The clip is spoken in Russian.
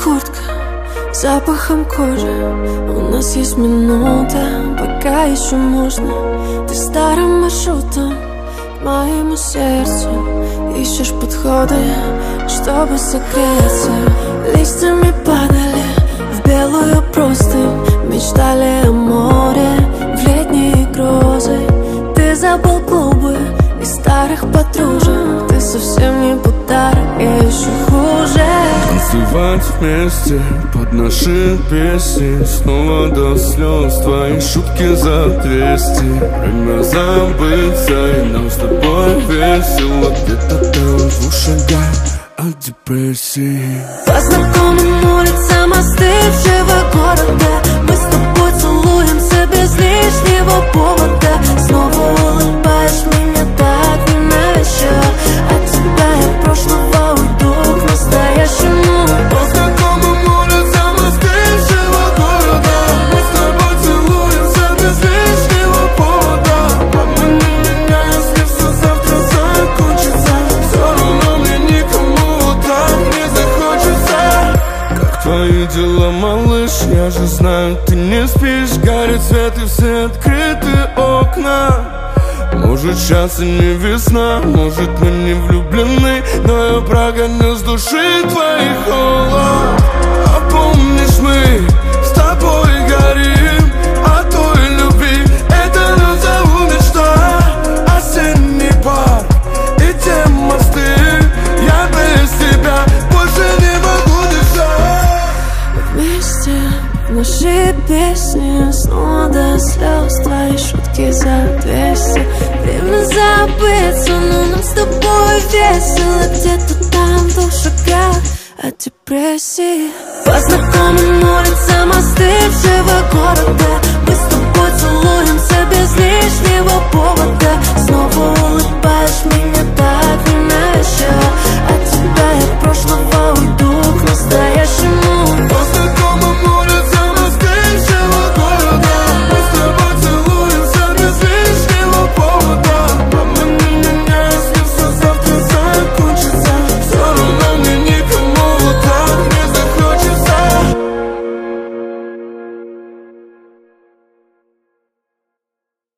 куртка запахом кожи. У нас есть минута, пока еще можно. Ты старым маршрутом к моему сердцу ищешь подходы, чтобы согреться. Листьями падали в белую простынь, мечтали о море в летние грозы. Ты забыл клубы и старых подружек. Ты совсем не подарок, я еще хуже. Танцевать вместе под наши песни, снова до слез твои шутки за 200. Время забыться, и нам с тобой весело. Где-то там в 2 шагах от депрессии. По знакомым улицам остывшего города мы с тобой целуемся без лишнего повода. Снова улыбаешь меня так ненавязчиво. От тебя я прошлого уйду к настоящему. По знакомым улицам остывшего города мы с тобой целуемся без лишнего повода. Обмани меня, если все завтра закончится. Все равно мне никому так не захочется. Как твои дела, малыш? Я же знаю, ты не спишь. Горит свет и все открыты окна. Может, сейчас и не весна, может, мы не влюблены, но я прогоню с души твоих холод. А помнишь, мы с тобой горим от той любви. Это назову мечта, осенний парк и те мосты. Я без тебя больше не могу дышать. Вместе наши песни, снова до слез твои шутки за 200. Время забыться, но нам с тобой весело. Где-то там в 2 шагах от депрессии. По знакомым